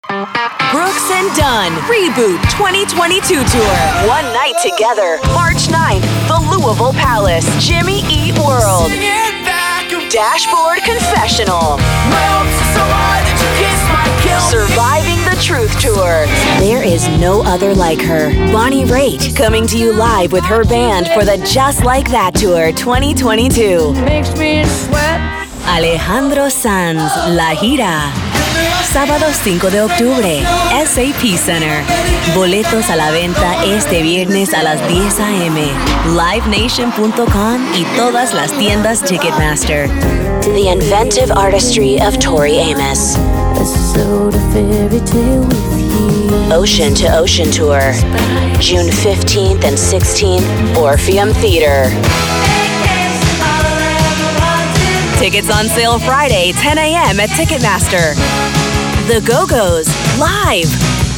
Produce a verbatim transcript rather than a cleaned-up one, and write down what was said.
Brooks and Dunn Reboot twenty twenty-two Tour. One night together. March ninth, the Louisville Palace. Jimmy Eat World. Dashboard Confessional. Surviving the Truth Tour. There is no other like her. Bonnie Raitt coming to you live with her band for the Just Like That Tour twenty twenty-two. Makes me sweat. Alejandro Sanz, La Gira. Sábado cinco de octubre, S A P Center. Boletos a la venta este viernes a las diez a.m. live nation punto com y todas las tiendas Ticketmaster. The inventive artistry of Tori Amos. Ocean to Ocean Tour. June fifteenth and sixteenth, Orpheum Theater. Tickets on sale Friday, ten a.m. at Ticketmaster. The Go-Go's, live.